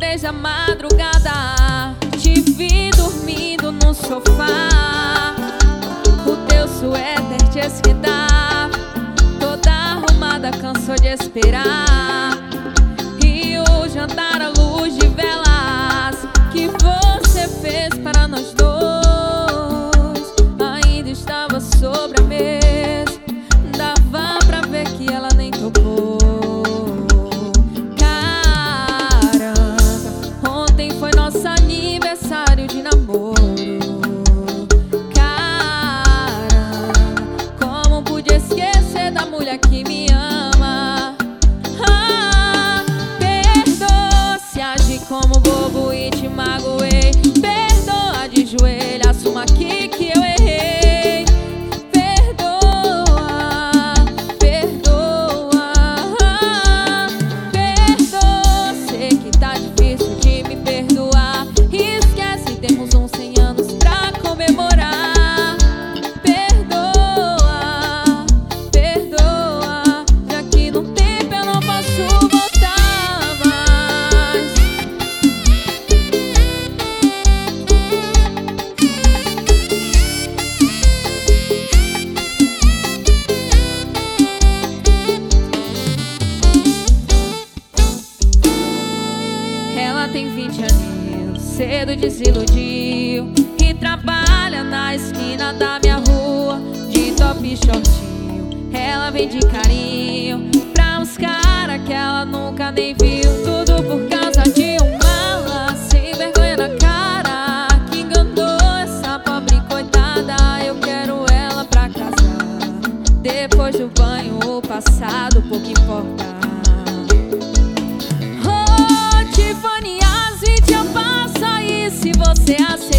desde a madrugada. Te vi dormindo no sofá, o teu suéter te esquentava. Toda arrumada, cansou de esperar. E o jantar à luz de velas que você fez para nós dois ainda estava sobre a mesa. Dava pra ver que ela nem tocou. Caramba, ontem foi nosso aniversário de namoro. Caramba, como pude esquecer da mulher que me ama. Perdoa se agi como bobo e te magoei. Perdoa de joelho, assuma aqui que eu errei. Perdoa, perdoa, perdoa. Sei que tá difícil de me perdoar. Esquece, temos uns 100 anos pra comemorar. Perdoa, perdoa, já que no tempo eu não posso voltar mais. Ela tem 20 aninhos, cedo desiludiu, e trabalha na esquina da minha rua, de top e shortinho. Ela vende carinho pra uns cara que ela nunca nem viu. Tudo por causa de um mala sem vergonha na cara, que enganou essa pobre coitada. Eu quero ela pra casar. Depois do banho, o passado pouco importa. Tiffany, as 20 eu passo aí se você aceitar.